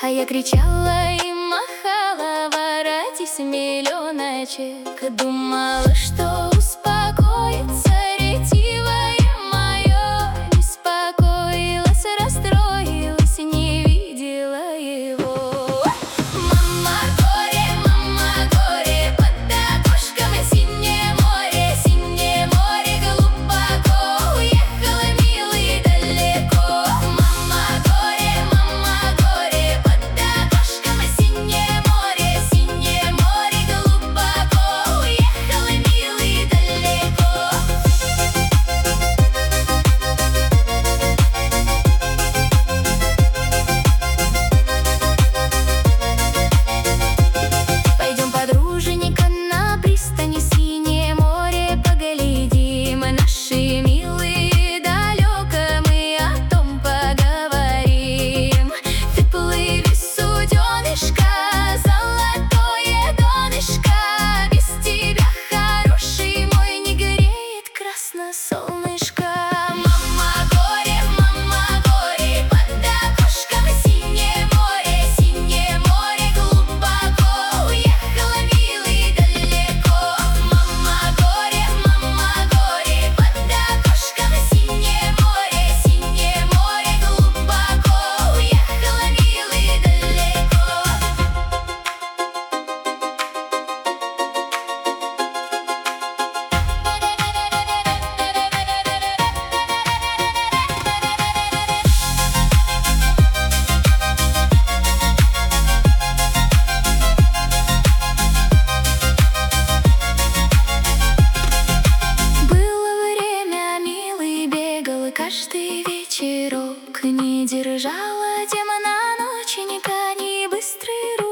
А я кричала и махала: воротись, миллионочек. Думала, что успокоится ретивое мое. Беспокоилась, расстроилась, не видела его. Мама, горе, под окошком синее море глубоко. Уехала, милый, далеко. Мама, горе, под окошком синее море глубоко. Уехала, милый, далеко. Пойдем, подруженька, на пристани синее море поглядим. Наши милые далеко, мы о том поговорим. Ты плыви, суденышко, золотое донышко. Без тебя, хороший мой, не греет красно солнышко. Мама, горе, под окошком синее море глубоко. Уехала, милый, далеко. Мама, горе, под окошком синее море глубоко. Уехала, милый, далеко. Было время, милый бегал каждый вечерок. Не держала демона ноченька, ни быстрый рук.